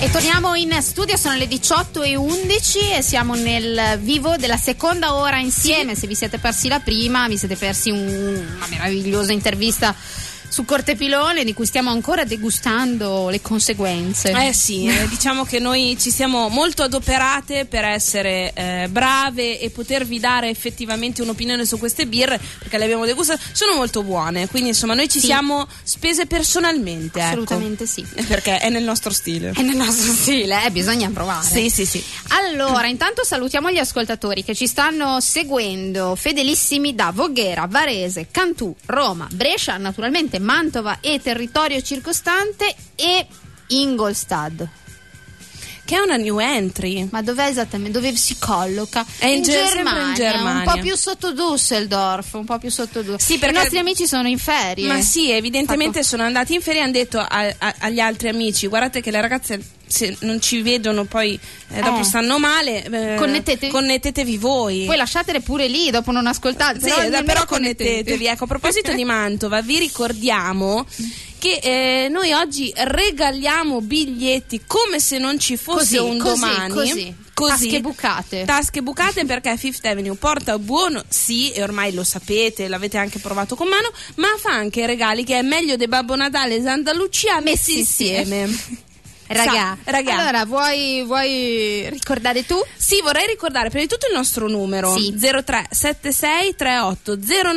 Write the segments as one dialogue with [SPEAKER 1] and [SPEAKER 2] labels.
[SPEAKER 1] E torniamo in studio, sono le 18:11 e siamo nel vivo della seconda ora insieme. Sì. Se vi siete persi la prima, vi siete persi una meravigliosa intervista su Corte Pilone, di cui stiamo ancora degustando le conseguenze.
[SPEAKER 2] Sì, diciamo che noi ci siamo molto adoperate per essere brave e potervi dare effettivamente un'opinione su queste birre, perché le abbiamo degustate, sono molto buone, quindi insomma noi ci siamo spese personalmente.
[SPEAKER 1] Assolutamente sì.
[SPEAKER 2] Perché è nel nostro stile.
[SPEAKER 1] È nel nostro stile, bisogna provare.
[SPEAKER 2] Sì.
[SPEAKER 1] Allora, intanto salutiamo gli ascoltatori che ci stanno seguendo, fedelissimi da Voghera, Varese, Cantù, Roma, Brescia, naturalmente Mantova e territorio circostante, e Ingolstadt,
[SPEAKER 2] che è una new entry.
[SPEAKER 1] Ma dov'è esattamente? Dove si colloca?
[SPEAKER 2] È in Germania,
[SPEAKER 1] un po' più sotto Düsseldorf, un po' più sotto Düsseldorf.
[SPEAKER 2] Sì, perché
[SPEAKER 1] i nostri amici sono in ferie.
[SPEAKER 2] Ma sì, evidentemente sono andati in ferie e hanno detto agli altri amici: guardate che le ragazze, se non ci vedono poi dopo stanno male, connettetevi voi.
[SPEAKER 1] Poi lasciatele pure lì, dopo non ascoltate.
[SPEAKER 2] Però connettetevi. Ecco, a proposito di Mantova, vi ricordiamo che noi oggi regaliamo biglietti come se non ci fosse un domani. Così. Tasche bucate, perché Fifth Avenue porta buono, sì, e ormai lo sapete, l'avete anche provato con mano, ma fa anche regali che è meglio di Babbo Natale e Santa Lucia messi insieme.
[SPEAKER 1] Ragà, allora vuoi ricordare tu?
[SPEAKER 2] Sì, vorrei ricordare prima di tutto il nostro numero, 0376 38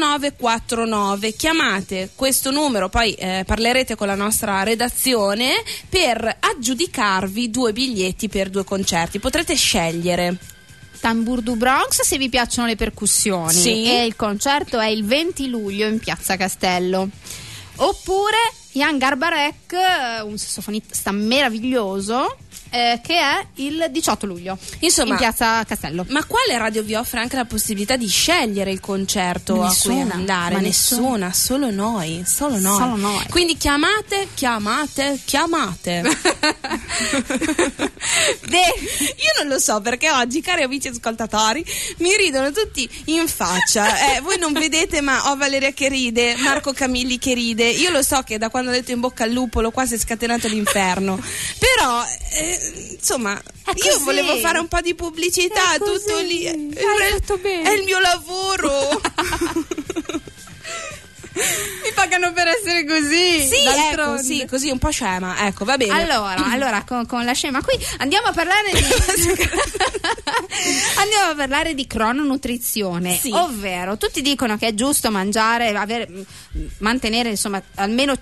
[SPEAKER 2] 0949. Chiamate questo numero, poi parlerete con la nostra redazione per aggiudicarvi 2 biglietti per 2 concerti. Potrete scegliere
[SPEAKER 1] Tambour du Bronx se vi piacciono le percussioni, e il concerto è il 20 luglio in Piazza Castello, oppure Jan Garbarek, un sassofonista meraviglioso, che è il 18 luglio, insomma, in Piazza Castello.
[SPEAKER 2] Ma quale radio vi offre anche la possibilità di scegliere il concerto a cui andare? Nessuna, solo noi. Quindi chiamate. Io non lo so perché oggi, cari amici ascoltatori, mi ridono tutti in faccia. Voi non vedete, ma ho Valeria che ride, Marco Camilli che ride. Io lo so che da quando ho detto in bocca al lupo l'ho quasi scatenato l'inferno, però insomma, io volevo fare un po' di pubblicità, tutto lì.
[SPEAKER 1] Hai fatto bene.
[SPEAKER 2] È il mio lavoro.
[SPEAKER 1] Mi pagano per essere così.
[SPEAKER 2] Sì, così un po' scema. Ecco, va bene.
[SPEAKER 1] Allora con la scema qui andiamo a parlare di crononutrizione, ovvero tutti dicono che è giusto mangiare, mantenere insomma almeno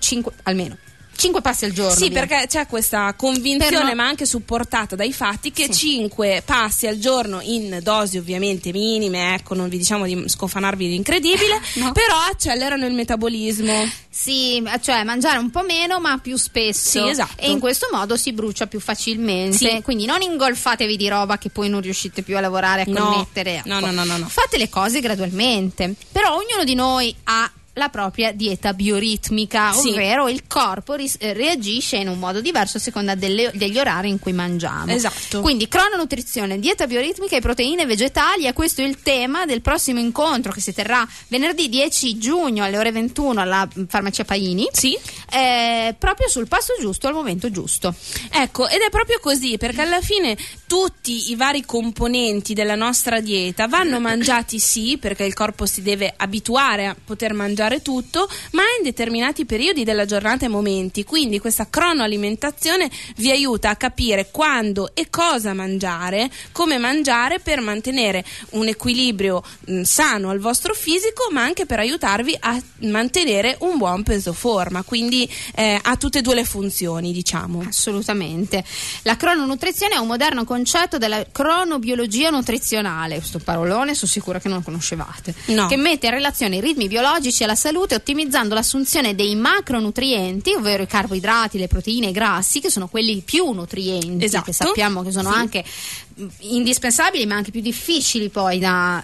[SPEAKER 1] 5 passi al giorno. Sì,
[SPEAKER 2] perché c'è questa convinzione, ma anche supportata dai fatti, che 5 passi al giorno in dosi ovviamente minime, ecco, non vi diciamo di scofanarvi di incredibile, però accelerano il metabolismo.
[SPEAKER 1] Sì, cioè mangiare un po' meno ma più spesso.
[SPEAKER 2] Sì, esatto.
[SPEAKER 1] E in questo modo si brucia più facilmente. Sì. Quindi non ingolfatevi di roba che poi non riuscite più a lavorare, a connettere.
[SPEAKER 2] No.
[SPEAKER 1] Fate le cose gradualmente. Però ognuno di noi ha la propria dieta bioritmica, ovvero il corpo reagisce in un modo diverso a seconda degli orari in cui mangiamo.
[SPEAKER 2] Esatto.
[SPEAKER 1] Quindi crononutrizione, dieta bioritmica e proteine vegetali, e questo è il tema del prossimo incontro che si terrà venerdì 10 giugno alle ore 21 alla Farmacia Paini. Sì. Proprio sul passo giusto al momento giusto.
[SPEAKER 2] Ecco, ed è proprio così, perché alla fine tutti i vari componenti della nostra dieta vanno mangiati, perché il corpo si deve abituare a poter mangiare tutto, ma in determinati periodi della giornata e momenti. Quindi questa cronoalimentazione vi aiuta a capire quando e cosa mangiare, come mangiare, per mantenere un equilibrio sano al vostro fisico, ma anche per aiutarvi a mantenere un buon peso forma. Quindi ha tutte e 2 le funzioni, diciamo.
[SPEAKER 1] Assolutamente. La crononutrizione è un moderno concetto della cronobiologia nutrizionale, questo parolone sono sicura che non lo conoscevate, che mette in relazione i ritmi biologici alla salute, ottimizzando l'assunzione dei macronutrienti, ovvero i carboidrati, le proteine e i grassi, che sono quelli più nutrienti, che sappiamo che sono anche indispensabili, ma anche più difficili poi da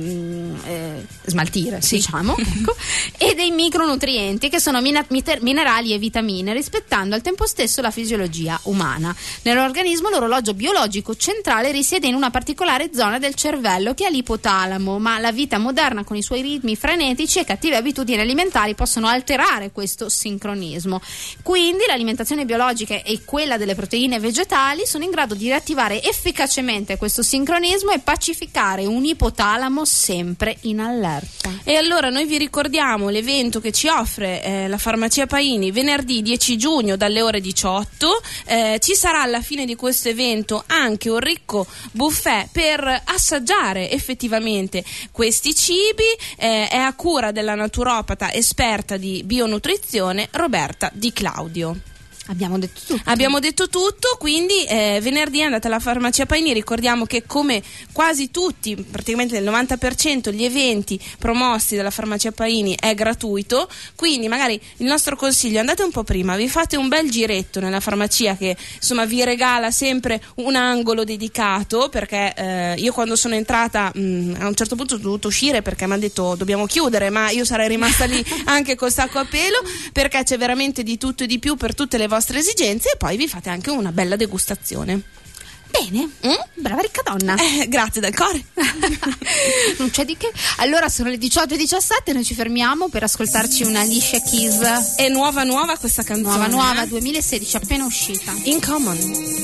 [SPEAKER 1] smaltire, diciamo, ecco, e dei micronutrienti, che sono minerali e vitamine, rispettando al tempo stesso la fisiologia umana. Nell'organismo l'orologio biologico centrale risiede in una particolare zona del cervello, che è l'ipotalamo, ma la vita moderna con i suoi ritmi frenetici e cattive abitudini abitudini alimentari possono alterare questo sincronismo. Quindi l'alimentazione biologica e quella delle proteine vegetali sono in grado di riattivare efficacemente questo sincronismo e pacificare un ipotalamo sempre in allerta.
[SPEAKER 2] E allora noi vi ricordiamo l'evento che ci offre la Farmacia Paini venerdì 10 giugno dalle ore 18. Ci sarà alla fine di questo evento anche un ricco buffet per assaggiare effettivamente questi cibi. È a cura della naturopata esperta di bionutrizione Roberta Di Claudio.
[SPEAKER 1] Abbiamo detto tutto, quindi venerdì andate alla Farmacia Paini. Ricordiamo che come quasi tutti, praticamente il 90% gli eventi promossi dalla Farmacia Paini è gratuito, quindi magari il nostro consiglio: andate un po' prima, vi fate un bel giretto nella farmacia che insomma vi regala sempre un angolo dedicato, perché io quando sono entrata a un certo punto ho dovuto uscire perché mi hanno detto dobbiamo chiudere, ma io sarei rimasta lì anche col sacco a pelo, perché c'è veramente di tutto e di più per tutte le vostre esigenze, e poi vi fate anche una bella degustazione. Bene, brava ricca donna.
[SPEAKER 2] Grazie dal cuore.
[SPEAKER 1] Non c'è di che. Allora sono le 18:17, noi ci fermiamo per ascoltarci una Alicia Keys.
[SPEAKER 2] È nuova questa canzone.
[SPEAKER 1] Nuova, 2016, appena uscita.
[SPEAKER 2] In Common.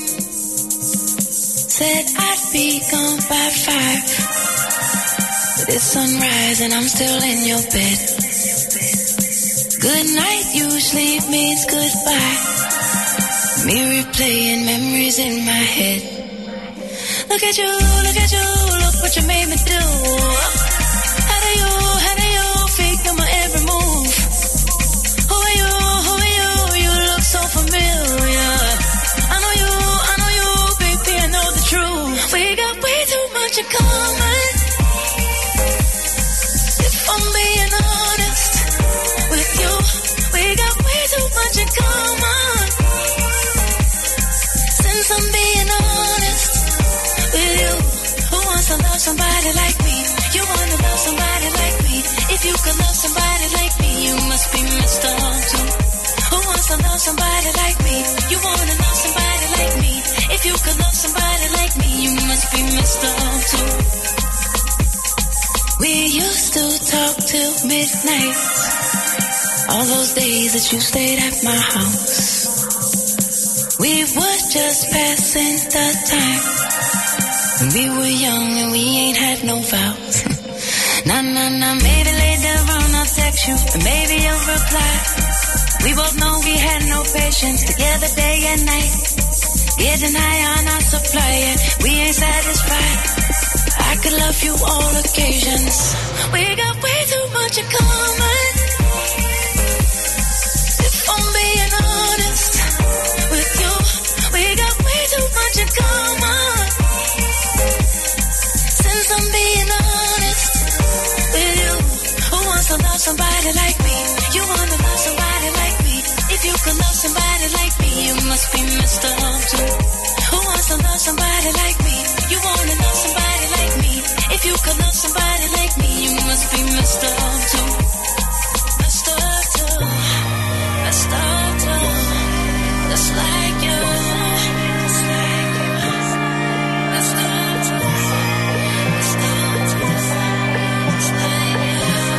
[SPEAKER 3] Said I'd be gone by 5, but it's sunrise and I'm still in your bed. Good night usually means goodbye. Me replaying memories in my head. Look at you, look what you made me do. How do you figure my every move? Who are you, you look so familiar. I know you, baby, I know the truth. We got way too much in common. If I'm being honest with you, we got way too much in common. Since I'm being honest with you, who wants to love somebody like me? You wanna love somebody like me? If you could love somebody like me, you must be messed up too. Who wants to love somebody like me? You wanna love somebody like me? If you could love somebody like me, you must be messed up too. We used to talk till midnight, all those days that you stayed at my house. We were just passing the time. We were young and we ain't had no vows. Nah, maybe later on I'll text you and maybe you'll reply. We both know we had no patience together day and night. Getting high on our supply and we ain't satisfied. I could love you all occasions. We got way too much in common. If I'm being honest with you, we got way too much in common. Since I'm being honest with you, who wants to love somebody like me? You wanna love somebody like me? If you could love somebody like me, you must be messed up too. Who wants to love somebody like me? You wanna love somebody like me? If you could love somebody like me, you must be messed up too. Messed up too. Messed up too. Just like you. Just like you. Messed up too. Messed up too. Just like you.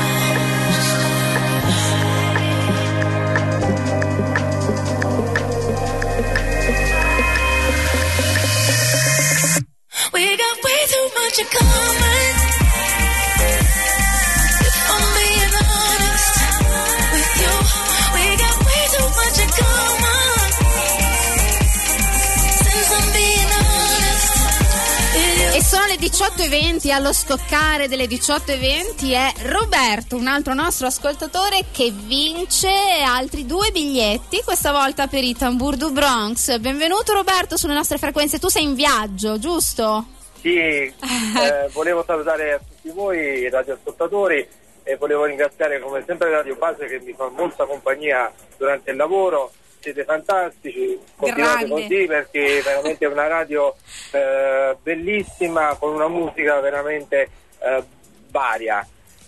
[SPEAKER 3] We got way too much in common. If I'm being honest with you, we got way too much in common. Since I'm being honest with you.
[SPEAKER 1] E sono le 18:20, allo scoccare delle 18:20 è Roberto, un altro nostro ascoltatore, che vince altri 2 biglietti, questa volta per i Tambour du Bronx. Benvenuto Roberto sulle nostre frequenze, tu sei in viaggio, giusto?
[SPEAKER 4] Sì, volevo salutare a tutti voi radioascoltatori e volevo ringraziare come sempre Radio Base che mi fa molta compagnia durante il lavoro. Siete fantastici, continuate così perché veramente è una radio bellissima, con una musica veramente varia.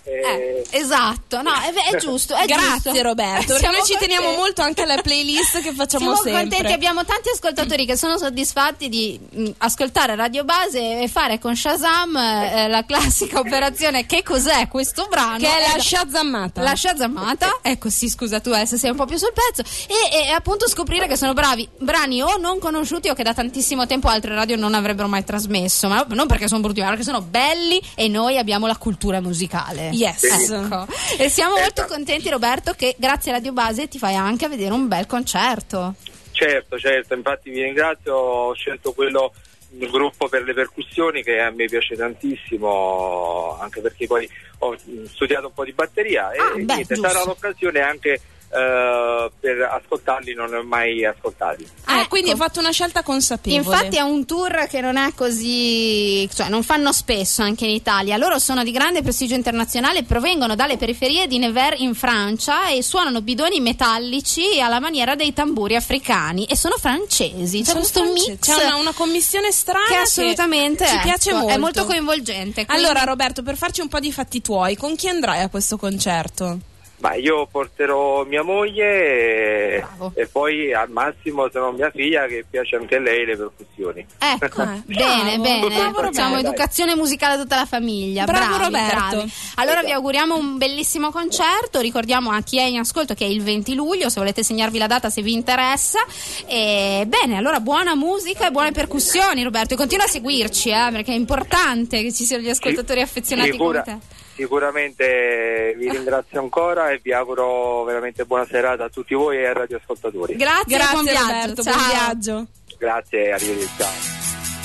[SPEAKER 1] Esatto, no, è giusto.
[SPEAKER 2] Grazie Roberto, perché noi ci teniamo molto anche alla playlist che facciamo sempre.
[SPEAKER 1] Siamo contenti, abbiamo tanti ascoltatori che sono soddisfatti di ascoltare Radio Base e fare con Shazam la classica operazione che cos'è questo brano?
[SPEAKER 2] Che è la Shazammata.
[SPEAKER 1] La Shazammata, ecco sì, scusa tu se sei un po' più sul pezzo e appunto scoprire che sono brani o non conosciuti o che da tantissimo tempo altre radio non avrebbero mai trasmesso, ma non perché sono brutti, ma perché sono belli e noi abbiamo la cultura musicale.
[SPEAKER 2] Yes.
[SPEAKER 1] Ecco. E siamo molto contenti, Roberto, che grazie a Radio Base ti fai anche a vedere un bel concerto.
[SPEAKER 4] Certo, infatti vi ringrazio, ho scelto il gruppo per le percussioni che a me piace tantissimo, anche perché poi ho studiato un po' di batteria e sarà l'occasione anche per ascoltarli, non li ho mai ascoltati.
[SPEAKER 2] Quindi hai fatto una scelta consapevole.
[SPEAKER 1] Infatti è un tour che non è così, cioè non fanno spesso anche in Italia. Loro sono di grande prestigio internazionale, provengono dalle periferie di Nevers in Francia e suonano bidoni metallici alla maniera dei tamburi africani e sono francesi. C'è questo mix,
[SPEAKER 2] c'è una commissione strana
[SPEAKER 1] che assolutamente
[SPEAKER 2] ci piace molto.
[SPEAKER 1] È molto coinvolgente. Quindi...
[SPEAKER 2] Allora Roberto, per farci un po' di fatti tuoi, con chi andrai a questo concerto?
[SPEAKER 4] Ma io porterò mia moglie e poi al massimo sono mia figlia, che piace anche a lei le percussioni.
[SPEAKER 1] Ecco, bene, facciamo educazione musicale a tutta la famiglia.
[SPEAKER 2] Bravo Roberto.
[SPEAKER 1] Bravi. Allora vi auguriamo un bellissimo concerto, ricordiamo a chi è in ascolto che è il 20 luglio, se volete segnarvi la data se vi interessa. E bene, allora buona musica e buone percussioni, Roberto, e continua a seguirci perché è importante che ci siano gli ascoltatori affezionati come te.
[SPEAKER 4] Sicuramente vi ringrazio ancora e vi auguro veramente buona serata a tutti voi e ai radioascoltatori.
[SPEAKER 1] Grazie buon viaggio.
[SPEAKER 2] Roberto, buon viaggio.
[SPEAKER 4] Grazie, arrivederci. Ciao.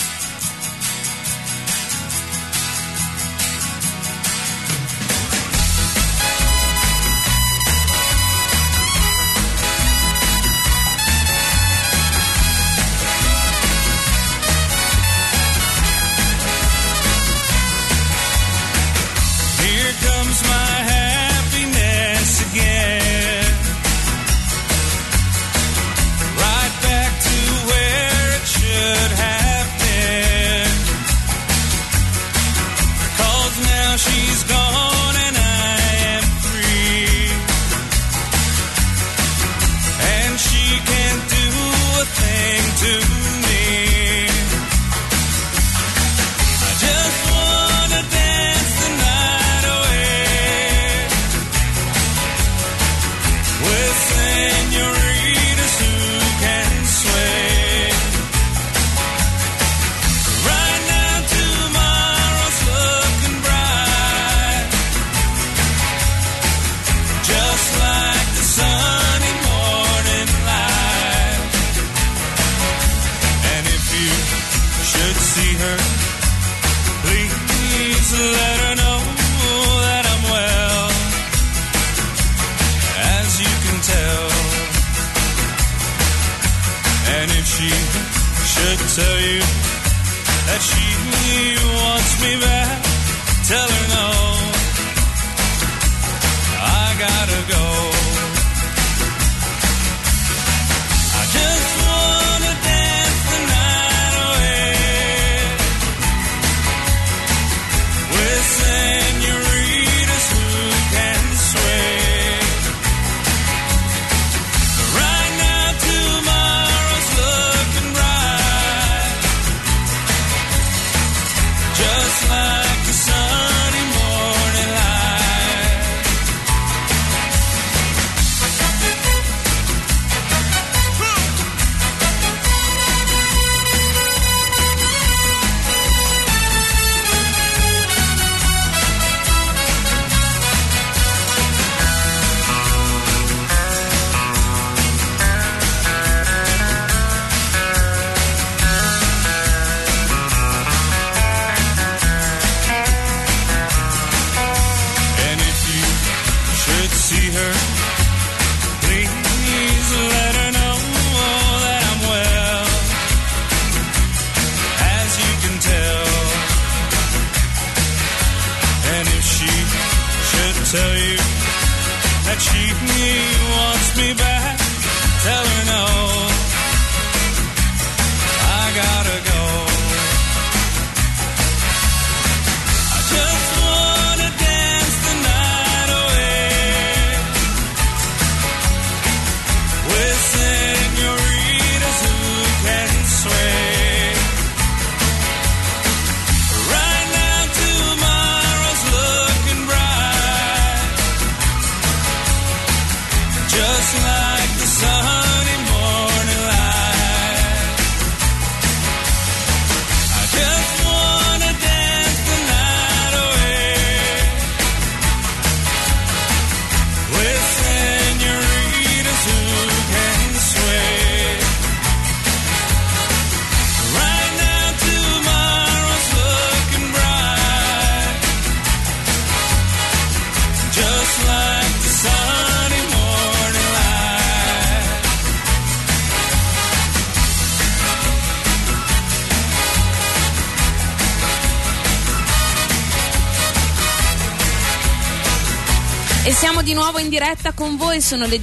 [SPEAKER 5] Tell you that she wants me back. Tell her no, I gotta go. I just wanna dance the night away with senoritas who can sway. Right now tomorrow's looking bright, just like the sunny morning light.
[SPEAKER 2] E siamo di nuovo in diretta con voi, sono le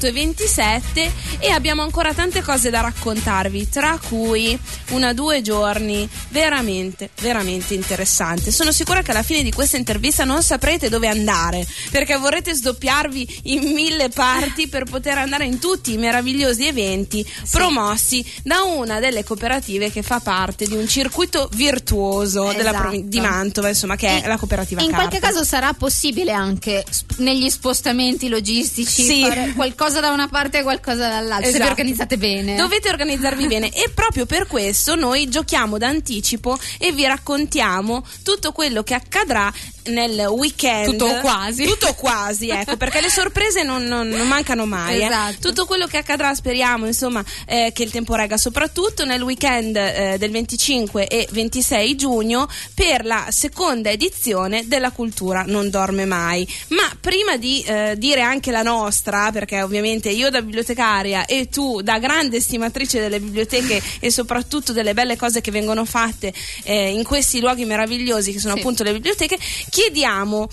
[SPEAKER 2] 18:27 e abbiamo ancora tante cose da raccontarvi, tra cui 1 o 2 giorni veramente, veramente interessante. Sono sicura che alla fine di questa intervista non saprete dove andare, perché vorrete sdoppiarvi in 1000 parti per poter andare in tutti i meravigliosi eventi promossi da una delle cooperative che fa parte di un circuito virtuoso di Mantova, insomma, che è la cooperativa
[SPEAKER 1] In
[SPEAKER 2] Carta.
[SPEAKER 1] qualche caso sarà possibile anche negli spostamenti logistici fare qualcosa da una parte e qualcosa dall'altra, se vi organizzate bene.
[SPEAKER 2] Dovete organizzarvi bene e proprio per questo noi giochiamo d'anticipo e vi raccontiamo tutto quello che accadrà nel weekend.
[SPEAKER 1] Tutto quasi,
[SPEAKER 2] ecco, perché le sorprese non mancano mai.
[SPEAKER 1] Esatto.
[SPEAKER 2] Tutto quello che accadrà, speriamo, insomma, che il tempo regga, soprattutto nel weekend del 25 e 26 giugno per la seconda edizione della Cultura Non Dorme Mai. Ma prima di dire anche la nostra, perché ovviamente io da bibliotecaria e tu da grande estimatrice delle biblioteche e soprattutto delle belle cose che vengono fatte in questi luoghi meravigliosi che sono appunto le biblioteche, chiediamo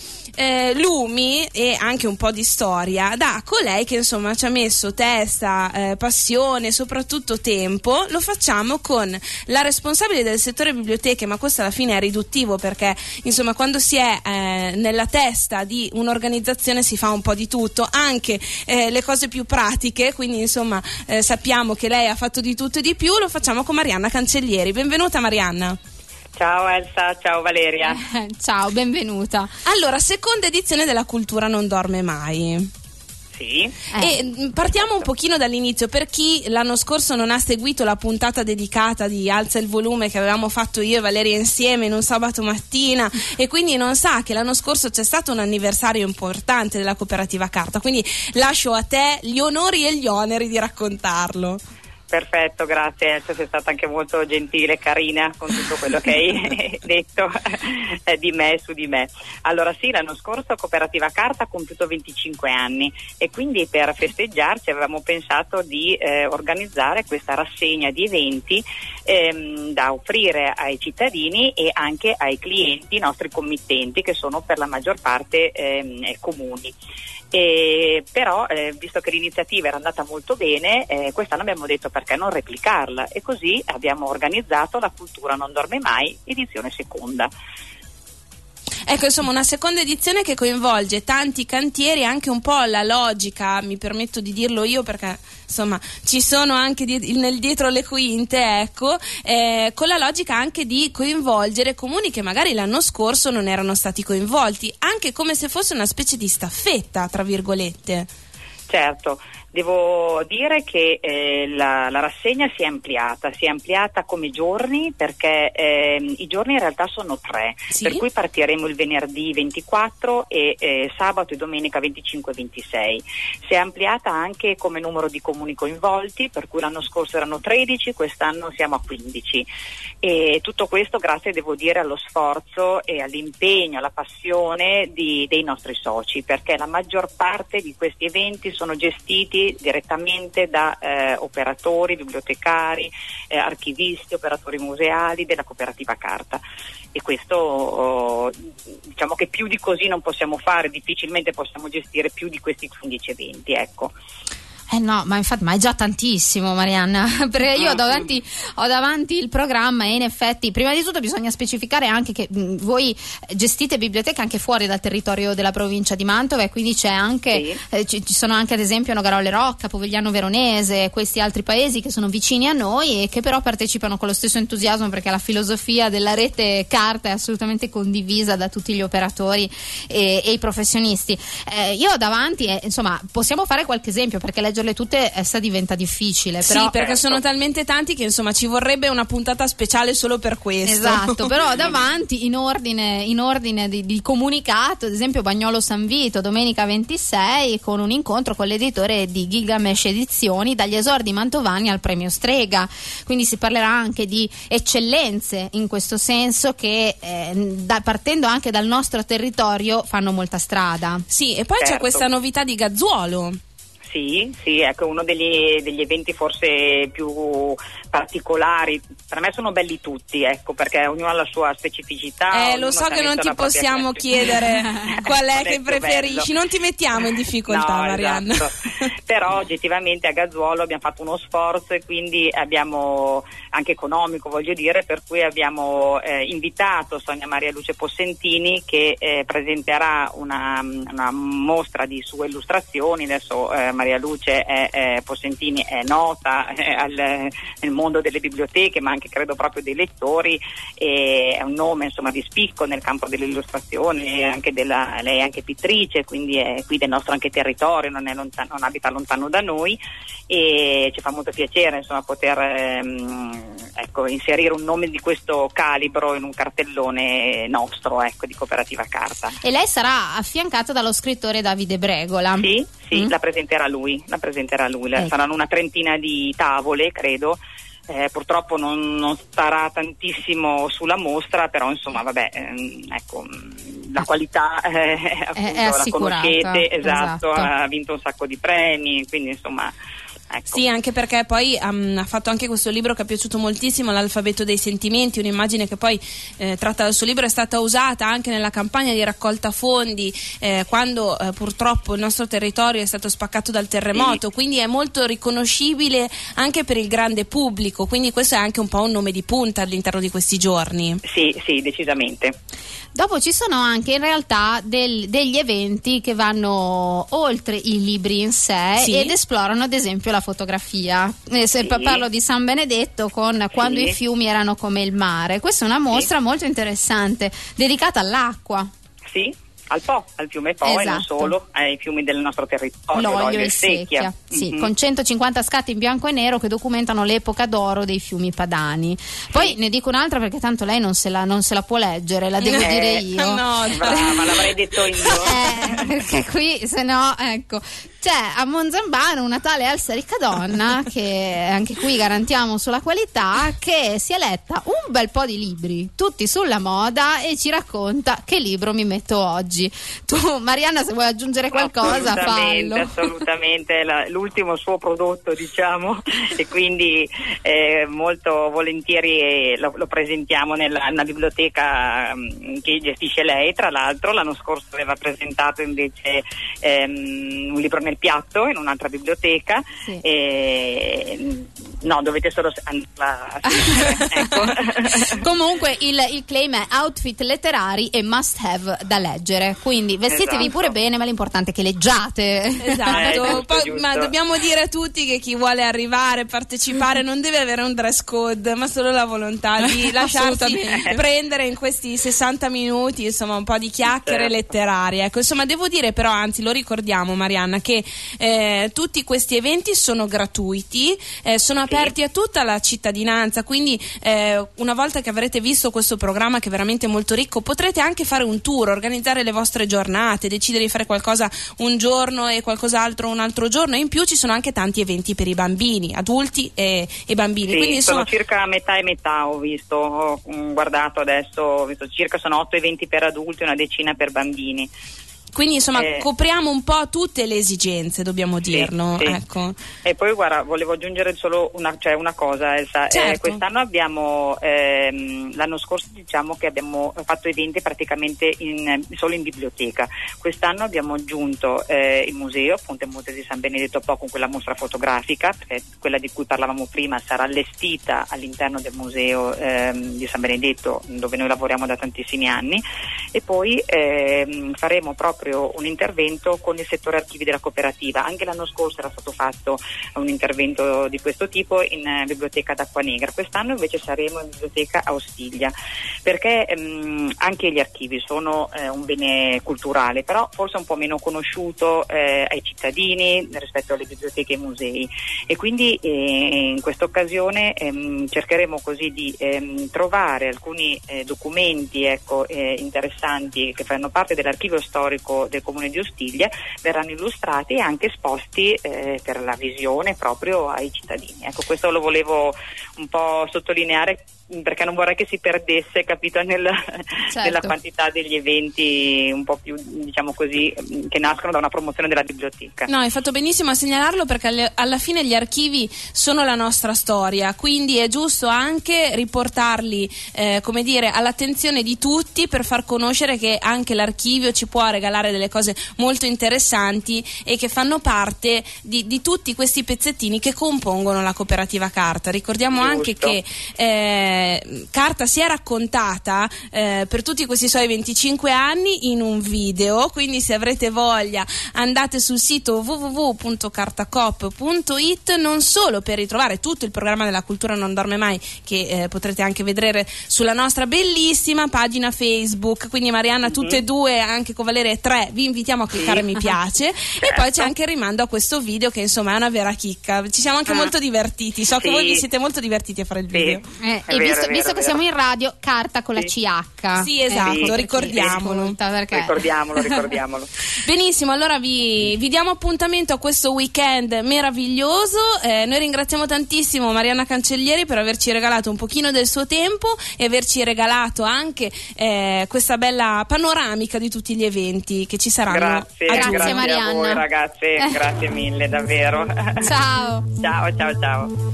[SPEAKER 2] lumi e anche un po' di storia da colei che insomma ci ha messo testa, passione, soprattutto tempo. Lo facciamo con la responsabile del settore biblioteche, ma questo alla fine è riduttivo perché insomma quando si è nella testa di un'organizzazione si fa un po' di tutto, anche le cose più pratiche, quindi insomma sappiamo che lei ha fatto di tutto e di più. Lo facciamo con Marianna Cancellieri. Benvenuta Marianna.
[SPEAKER 6] Ciao Elsa, ciao Valeria.
[SPEAKER 1] Ciao, benvenuta.
[SPEAKER 2] Allora, seconda edizione della Cultura Non Dorme Mai.
[SPEAKER 6] Sì.
[SPEAKER 2] E partiamo un pochino dall'inizio, per chi l'anno scorso non ha seguito la puntata dedicata di Alza il volume che avevamo fatto io e Valeria insieme in un sabato mattina e quindi non sa che l'anno scorso c'è stato un anniversario importante della cooperativa Carta, quindi lascio a te gli onori e gli oneri di raccontarlo.
[SPEAKER 6] Perfetto, grazie Elsa, sei stata anche molto gentile e carina con tutto quello che hai detto di me e su di me. Allora sì, l'anno scorso Cooperativa Carta ha compiuto 25 anni e quindi per festeggiarci avevamo pensato di organizzare questa rassegna di eventi da offrire ai cittadini e anche ai clienti, i nostri committenti, che sono per la maggior parte comuni. Però visto che l'iniziativa era andata molto bene, quest'anno abbiamo detto perché non replicarla e così abbiamo organizzato la Cultura Non Dorme Mai edizione seconda.
[SPEAKER 2] Ecco, insomma, una seconda edizione che coinvolge tanti cantieri, anche un po' la logica, mi permetto di dirlo io perché insomma ci sono anche nel dietro le quinte, ecco, con la logica anche di coinvolgere comuni che magari l'anno scorso non erano stati coinvolti, anche come se fosse una specie di staffetta, tra virgolette.
[SPEAKER 6] Certo. Devo dire che la rassegna si è ampliata come giorni perché i giorni in realtà sono 3, per cui partiremo il venerdì 24 e sabato e domenica 25 e 26. Si è ampliata anche come numero di comuni coinvolti, per cui l'anno scorso erano 13, quest'anno siamo a 15. E tutto questo grazie, devo dire, allo sforzo e all'impegno, alla passione dei nostri soci, perché la maggior parte di questi eventi sono gestiti direttamente da operatori, bibliotecari, archivisti, operatori museali della cooperativa Carta e questo diciamo che più di così non possiamo fare, difficilmente possiamo gestire più di questi 15 eventi, ecco.
[SPEAKER 1] No, ma infatti, ma è già tantissimo, Marianna, perché io ho davanti il programma e in effetti prima di tutto bisogna specificare anche che voi gestite biblioteche anche fuori dal territorio della provincia di Mantova e quindi c'è anche ci sono anche ad esempio Nogarolle Rocca, Povegliano Veronese, questi altri paesi che sono vicini a noi e che però partecipano con lo stesso entusiasmo perché la filosofia della rete Carta è assolutamente condivisa da tutti gli operatori e i professionisti. Io ho davanti insomma possiamo fare qualche esempio perché leggerle tutte diventa difficile, però
[SPEAKER 2] sì, perché sono talmente tanti che insomma ci vorrebbe una puntata speciale solo per questo.
[SPEAKER 1] Esatto, però davanti in ordine di comunicato, ad esempio Bagnolo San Vito domenica 26 con un incontro con l'editore di Gilgamesh Edizioni, dagli esordi mantovani al premio Strega, quindi si parlerà anche di eccellenze in questo senso che partendo anche dal nostro territorio fanno molta strada.
[SPEAKER 2] Sì, e poi c'è questa novità di Gazzuolo.
[SPEAKER 6] Sì, ecco, uno degli eventi forse più particolari. Per me sono belli tutti, ecco, perché ognuno ha la sua specificità.
[SPEAKER 2] Lo so che non ti possiamo chiedere qual è che preferisci, non ti mettiamo in difficoltà, no, Marianna.
[SPEAKER 6] Esatto. Però oggettivamente a Gazzuolo abbiamo fatto uno sforzo e quindi abbiamo, anche economico voglio dire, per cui abbiamo invitato Sonia Maria Luce Possentini che presenterà una mostra di sue illustrazioni. Adesso Maria Luce Possentini è nota nel mondo delle biblioteche, ma anche credo proprio dei lettori, è un nome insomma di spicco nel campo delle illustrazioni, anche lei è anche pittrice, quindi è qui del nostro anche territorio, non abita lontano da noi, e ci fa molto piacere insomma poter inserire un nome di questo calibro in un cartellone nostro, ecco, di Cooperativa Carta.
[SPEAKER 1] E lei sarà affiancata dallo scrittore Davide Bregola.
[SPEAKER 6] Sì, la presenterà lui. Saranno una trentina di tavole, credo. Purtroppo non starà tantissimo sulla mostra, però insomma vabbè, la qualità appunto,
[SPEAKER 1] è assicurata.
[SPEAKER 6] La conoscete, esatto, ha vinto un sacco di premi, quindi insomma. Ecco.
[SPEAKER 2] Sì, anche perché poi ha fatto anche questo libro che è piaciuto moltissimo, L'alfabeto dei sentimenti, un'immagine che poi tratta dal suo libro, è stata usata anche nella campagna di raccolta fondi quando purtroppo il nostro territorio è stato spaccato dal terremoto, quindi è molto riconoscibile anche per il grande pubblico, quindi questo è anche un po' un nome di punta all'interno di questi giorni.
[SPEAKER 6] Sì, decisamente.
[SPEAKER 1] Dopo ci sono anche in realtà degli eventi che vanno oltre i libri in sé ed esplorano ad esempio la fotografia. Parlo di San Benedetto con Quando i fiumi erano come il mare. Questa è una mostra molto interessante dedicata all'acqua.
[SPEAKER 6] Sì. Al fiume Po, e non solo, ai fiumi del nostro territorio,
[SPEAKER 1] l'Oglio e il Secchia. Sì, con 150 scatti in bianco e nero che documentano l'epoca d'oro dei fiumi padani. Poi ne dico un'altra perché tanto lei non se la può leggere, la devo dire io.
[SPEAKER 2] No,
[SPEAKER 6] brava, l'avrei detto io.
[SPEAKER 1] Perché qui, se no, ecco. C'è a Monzambano una tale Elsa Riccadonna, che anche qui garantiamo sulla qualità, che si è letta un bel po' di libri, tutti sulla moda, e ci racconta che libro mi metto oggi. Tu, Marianna, se vuoi aggiungere qualcosa, fallo.
[SPEAKER 6] Assolutamente, l'ultimo suo prodotto, diciamo, e quindi molto volentieri lo presentiamo nella biblioteca che gestisce lei. Tra l'altro l'anno scorso aveva presentato invece un libro nel piatto in un'altra biblioteca. No, dovete solo andarla a scrivere, ecco.
[SPEAKER 1] Comunque il claim è outfit letterari e must have da leggere, quindi vestitevi pure bene, ma l'importante è che leggiate.
[SPEAKER 2] Esatto. Giusto. Ma dobbiamo dire a tutti che chi vuole arrivare, partecipare, non deve avere un dress code, ma solo la volontà di lasciarsi prendere in questi 60 minuti, insomma, un po' di chiacchiere letterarie. Ecco, insomma, devo dire però, anzi lo ricordiamo, Marianna, che tutti questi eventi sono gratuiti, sono aperti a tutta la cittadinanza, quindi una volta che avrete visto questo programma, che è veramente molto ricco, potrete anche fare un tour, organizzare le vostre giornate, decidere di fare qualcosa un giorno e qualcos'altro un altro giorno, e in più ci sono anche tanti eventi per i bambini, adulti e bambini.
[SPEAKER 6] Sì,
[SPEAKER 2] quindi
[SPEAKER 6] sono circa metà e metà, ho guardato adesso, circa sono 8 eventi per adulti e una decina per bambini.
[SPEAKER 2] Quindi insomma copriamo un po' tutte le esigenze, dobbiamo dirlo.
[SPEAKER 6] Sì.
[SPEAKER 2] Ecco.
[SPEAKER 6] E poi guarda, volevo aggiungere solo una cosa, Elsa.
[SPEAKER 2] Certo.
[SPEAKER 6] Quest'anno abbiamo, l'anno scorso diciamo che abbiamo fatto eventi praticamente solo in biblioteca. Quest'anno abbiamo aggiunto il museo, appunto il Museo di San Benedetto Po, con quella mostra fotografica, perché quella di cui parlavamo prima sarà allestita all'interno del museo di San Benedetto, dove noi lavoriamo da tantissimi anni, e poi faremo proprio un intervento con il settore archivi della cooperativa. Anche l'anno scorso era stato fatto un intervento di questo tipo in biblioteca d'Acquanegra, quest'anno invece saremo in biblioteca a Ostiglia, perché anche gli archivi sono un bene culturale, però forse un po' meno conosciuto ai cittadini rispetto alle biblioteche e ai musei, e quindi in questa occasione cercheremo così di trovare alcuni documenti interessanti che fanno parte dell'archivio storico del comune di Ostiglia, verranno illustrati e anche esposti per la visione proprio ai cittadini. Ecco, questo lo volevo un po' sottolineare, perché non vorrei che si perdesse, capito, nella quantità degli eventi un po' più, diciamo così, che nascono da una promozione della biblioteca.
[SPEAKER 2] No, hai fatto benissimo a segnalarlo, perché alla fine gli archivi sono la nostra storia, quindi è giusto anche riportarli come dire, all'attenzione di tutti, per far conoscere che anche l'archivio ci può regalare delle cose molto interessanti e che fanno parte di tutti questi pezzettini che compongono la cooperativa Carta. Ricordiamo anche che Carta si è raccontata per tutti questi suoi 25 anni in un video, quindi se avrete voglia andate sul sito www.cartacoop.it, non solo per ritrovare tutto il programma della cultura non dorme mai, che potrete anche vedere sulla nostra bellissima pagina Facebook, quindi Marianna tutte e due, anche con Valeria 3, vi invitiamo a cliccare mi piace e poi c'è anche il rimando a questo video che insomma è una vera chicca, ci siamo anche molto divertiti, so che voi vi siete molto divertiti a fare il video.
[SPEAKER 1] Visto che siamo in radio, Carta con la CH.
[SPEAKER 2] Sì, esatto, ricordiamolo.
[SPEAKER 6] Ricordiamolo.
[SPEAKER 2] Benissimo, allora vi diamo appuntamento a questo weekend meraviglioso. Noi ringraziamo tantissimo Marianna Cancellieri per averci regalato un pochino del suo tempo e averci regalato anche questa bella panoramica di tutti gli eventi che ci saranno.
[SPEAKER 6] Grazie
[SPEAKER 1] Marianna.
[SPEAKER 6] A voi ragazze, grazie mille davvero.
[SPEAKER 1] Ciao.
[SPEAKER 6] Ciao.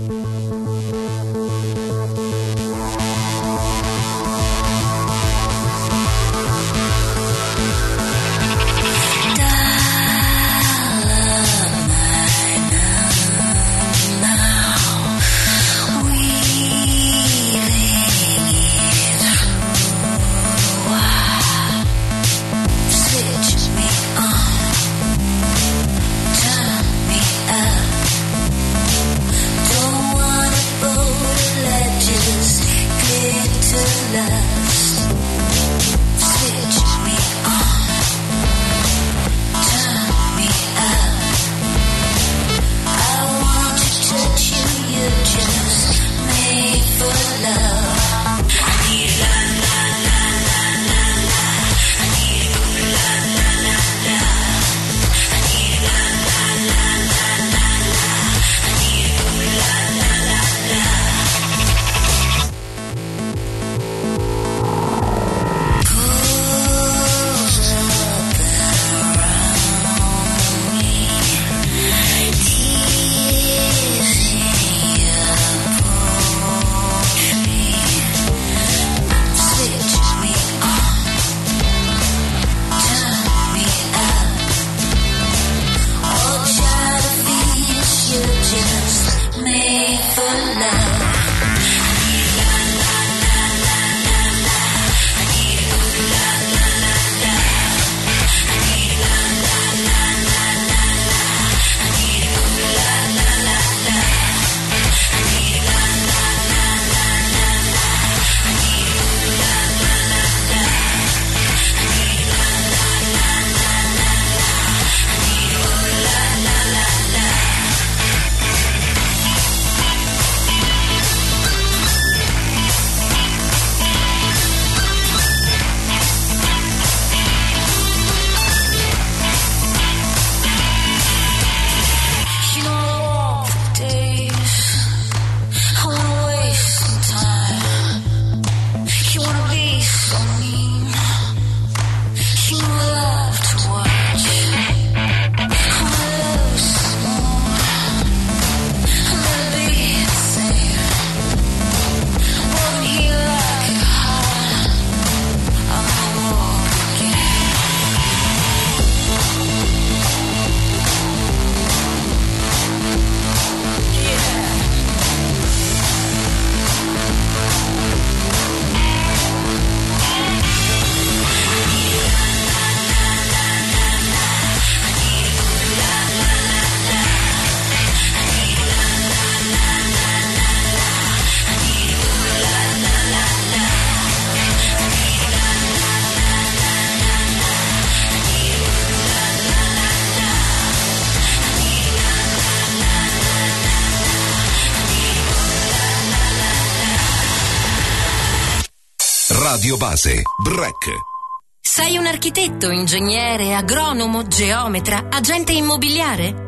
[SPEAKER 7] Radio Base, Break.
[SPEAKER 8] Sei un architetto, ingegnere, agronomo, geometra, agente immobiliare?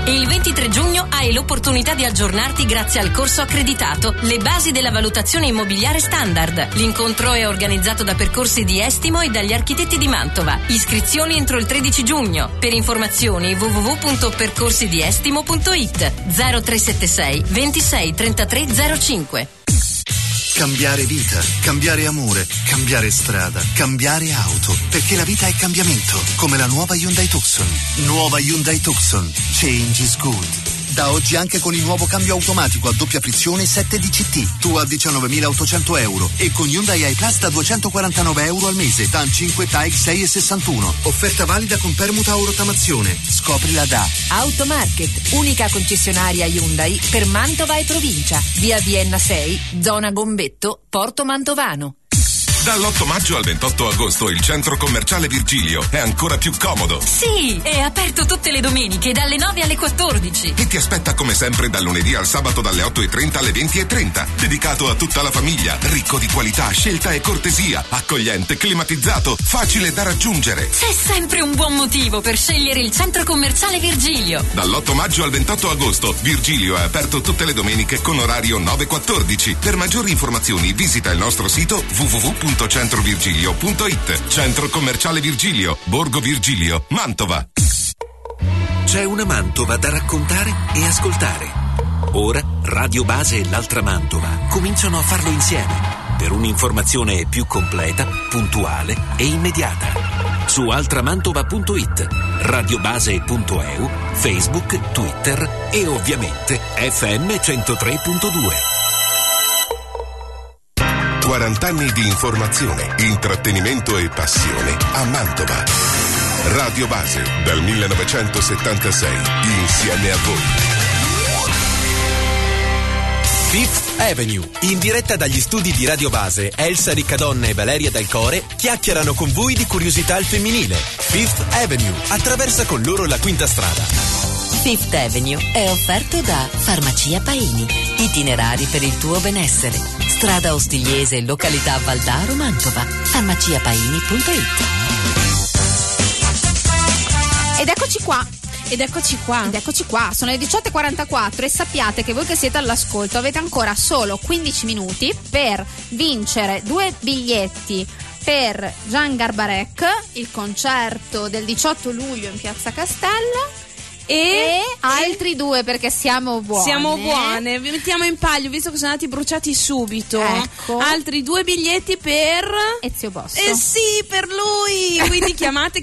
[SPEAKER 7] E il 23 giugno hai l'opportunità di aggiornarti grazie al corso accreditato Le basi della valutazione immobiliare standard. L'incontro è organizzato da Percorsi di Estimo e dagli architetti di Mantova. Iscrizioni entro il 13 giugno. Per informazioni www.percorsidiestimo.it 0376 26 33 05.
[SPEAKER 8] Cambiare vita, cambiare amore, cambiare strada, cambiare auto, perché la vita è cambiamento, come la nuova Hyundai Tucson. Nuova Hyundai Tucson. Change is good. Da oggi anche con il nuovo cambio automatico a doppia frizione 7DCT, tu a 19.800 euro e con Hyundai i-Plus da 249 euro al mese, TAN 5, TAEG 6,61. Offerta valida con permuta o rottamazione. Scoprila da
[SPEAKER 9] Automarket, unica concessionaria Hyundai per Mantova e provincia. Via Vienna 6, zona Gombetto, Porto Mantovano.
[SPEAKER 10] Dall'8 maggio al 28 agosto il centro commerciale Virgilio è ancora più comodo.
[SPEAKER 7] Sì, è aperto tutte le domeniche dalle 9 alle 14.
[SPEAKER 10] E ti aspetta come sempre dal lunedì al sabato dalle 8:30 alle 20:30. Dedicato a tutta la famiglia, ricco di qualità, scelta e cortesia, accogliente, climatizzato, facile da raggiungere.
[SPEAKER 7] C'è sempre un buon motivo per scegliere il centro commerciale Virgilio.
[SPEAKER 10] Dall'8 maggio al 28 agosto Virgilio è aperto tutte le domeniche con orario 9-14. Per maggiori informazioni visita il nostro sito www.centrovirgilio.it. Centro commerciale Virgilio, Borgo Virgilio, Mantova.
[SPEAKER 11] C'è una Mantova da raccontare e ascoltare. Ora Radio Base e l'altra Mantova cominciano a farlo insieme per un'informazione più completa, puntuale e immediata. Su altramantova.it, radiobase.eu, Facebook, Twitter e ovviamente FM 103.2.
[SPEAKER 10] 40 anni di informazione, intrattenimento e passione a Mantova. Radio Base dal 1976, insieme a voi.
[SPEAKER 12] Fifth Avenue, in diretta dagli studi di Radio Base, Elsa Riccadonna e Valeria Del Core chiacchierano con voi di curiosità al femminile. Fifth Avenue attraversa con loro la quinta strada.
[SPEAKER 9] Fifth Avenue è offerto da Farmacia Paini, itinerari per il tuo benessere. Strada Ostigliese, località Valdaro, Mantova. farmaciapaini.it.
[SPEAKER 1] Ed eccoci qua.
[SPEAKER 2] Ed eccoci qua,
[SPEAKER 1] sono le 18:44 e sappiate che voi che siete all'ascolto avete ancora solo 15 minuti per vincere 2 biglietti per Jean Garbarek, il concerto del 18 luglio in Piazza Castello. E altri 2 perché siamo buone.
[SPEAKER 2] Vi mettiamo in palio, visto che sono andati bruciati subito.
[SPEAKER 1] Ecco.
[SPEAKER 2] Altri 2 biglietti per
[SPEAKER 1] Ezio Bosso.
[SPEAKER 2] Sì, per lui. Quindi chiamate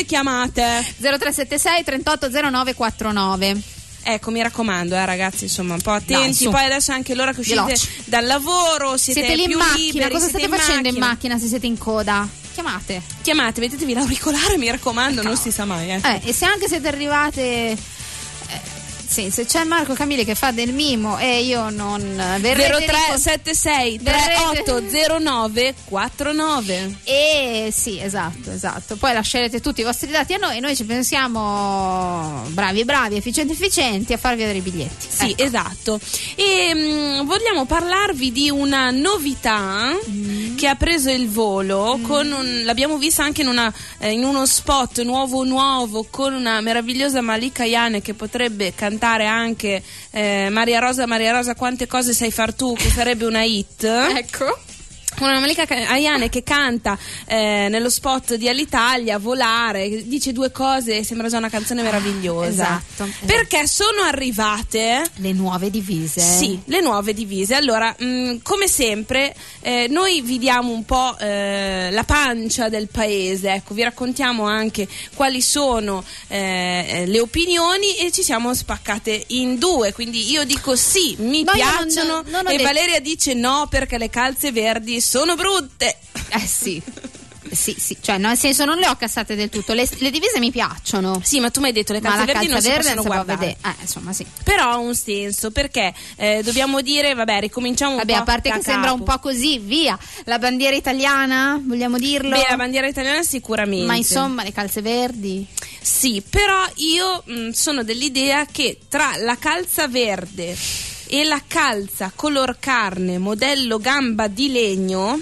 [SPEAKER 1] 0376 380949.
[SPEAKER 2] Ecco, mi raccomando, ragazzi, insomma, un po' attenti. Poi adesso anche l'ora che uscite dal lavoro, siete
[SPEAKER 1] lì
[SPEAKER 2] più
[SPEAKER 1] in macchina.
[SPEAKER 2] liberi.
[SPEAKER 1] Cosa state facendo in macchina se siete in coda? Chiamate,
[SPEAKER 2] mettetevi l'auricolare, mi raccomando, non si sa mai.
[SPEAKER 1] E se anche siete arrivate, sì, se c'è Marco Camilli che fa del mimo e io non verrete
[SPEAKER 2] 0376 380949.
[SPEAKER 1] Sì, esatto. Poi lascerete tutti i vostri dati a noi e noi ci pensiamo bravi, efficienti a farvi vedere i biglietti.
[SPEAKER 2] Sì, esatto. E vogliamo parlarvi di una novità che ha preso il volo l'abbiamo vista anche in uno spot nuovo con una meravigliosa Malika Ayane che potrebbe cantare anche Maria Rosa, quante cose sai far tu, che sarebbe una hit.
[SPEAKER 1] Ecco.
[SPEAKER 2] Una Malika Ayane che canta nello spot di Alitalia, Volare, dice 2 cose e sembra già una canzone meravigliosa.
[SPEAKER 1] Esatto.
[SPEAKER 2] Perché sono arrivate
[SPEAKER 1] le nuove divise.
[SPEAKER 2] Sì, le nuove divise. Allora, come sempre, noi vi diamo un po' la pancia del paese, ecco, vi raccontiamo anche quali sono le opinioni e ci siamo spaccate in 2. Quindi io dico sì, mi piacciono, e Valeria dice no perché le calze verdi sono brutte.
[SPEAKER 1] Sì, cioè nel senso non le ho cassate del tutto, le divise mi piacciono.
[SPEAKER 2] Sì, ma tu mi hai detto le calze verdi non si possono guardare.
[SPEAKER 1] Insomma, sì.
[SPEAKER 2] Però ha un senso, perché dobbiamo dire, ricominciamo un po'.
[SPEAKER 1] A parte che sembra un po' così, via. La bandiera italiana, vogliamo dirlo?
[SPEAKER 2] La bandiera italiana sicuramente.
[SPEAKER 1] Ma insomma, le calze verdi.
[SPEAKER 2] Sì, però io sono dell'idea che tra la calza verde e la calza color carne modello gamba di legno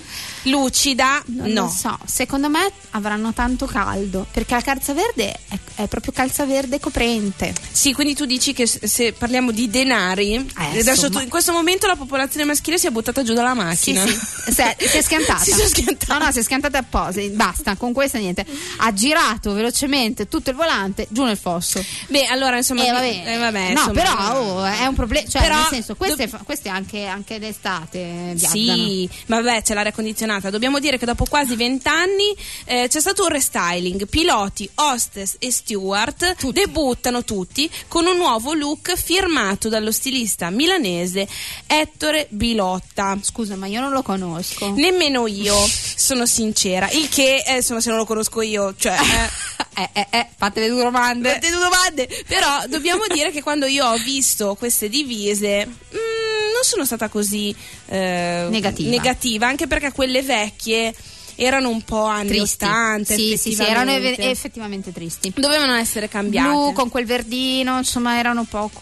[SPEAKER 2] lucida,
[SPEAKER 1] non so, secondo me avranno tanto caldo, perché la calza verde è proprio calza verde coprente.
[SPEAKER 2] Sì, quindi tu dici che se parliamo di denari, adesso in questo momento la popolazione maschile si è buttata giù dalla macchina.
[SPEAKER 1] Sì. Si è schiantata. No, si è schiantata apposta, basta, con questa niente. Ha girato velocemente tutto il volante giù nel fosso.
[SPEAKER 2] Beh, allora insomma vabbè,
[SPEAKER 1] no,
[SPEAKER 2] insomma,
[SPEAKER 1] però è un problema, cioè nel senso queste anche d'estate viaggiano.
[SPEAKER 2] Sì, ma vabbè, c'è l'aria condizionata. Dobbiamo dire che dopo quasi 20 anni c'è stato un restyling. Piloti, hostess e steward debuttano tutti con un nuovo look firmato dallo stilista milanese Ettore Bilotta.
[SPEAKER 1] Scusa, ma io non lo conosco.
[SPEAKER 2] Nemmeno io, sono sincera. Il che, insomma, se non lo conosco io, cioè
[SPEAKER 1] fate le due domande.
[SPEAKER 2] Però dobbiamo dire che quando io ho visto queste divise non sono stata così negativa, anche perché quelle vecchie erano un po' anni
[SPEAKER 1] tristi.
[SPEAKER 2] 80.
[SPEAKER 1] Sì, erano effettivamente tristi.
[SPEAKER 2] Dovevano essere cambiate.
[SPEAKER 1] Blu con quel verdino, insomma, erano un po'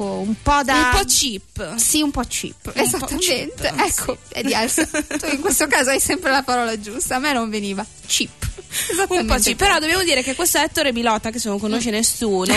[SPEAKER 2] cheap.
[SPEAKER 1] Sì, un po' cheap. Esattamente.
[SPEAKER 2] Cheap,
[SPEAKER 1] ecco, sì. Tu in questo caso hai sempre la parola giusta. A me non veniva cheap.
[SPEAKER 2] Un po' cheap. Però dobbiamo dire che questo Ettore Bilotta, che se non conosce nessuno,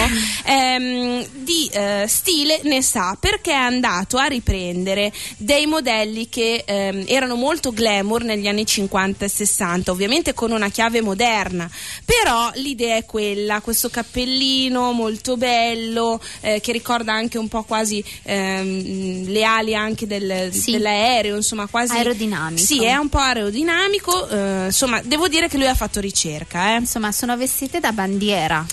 [SPEAKER 2] di stile ne sa, perché è andato a riprendere dei modelli che erano molto glamour negli anni 50 e 60, ovviamente con una chiave moderna, però l'idea è quella, questo cappellino molto bello che ricorda anche un po' quasi le ali anche dell'aereo, insomma, quasi
[SPEAKER 1] aerodinamico.
[SPEAKER 2] Sì, è un po' aerodinamico, insomma, devo dire che lui ha fatto ricerca.
[SPEAKER 1] Insomma, sono vestite da bandiera.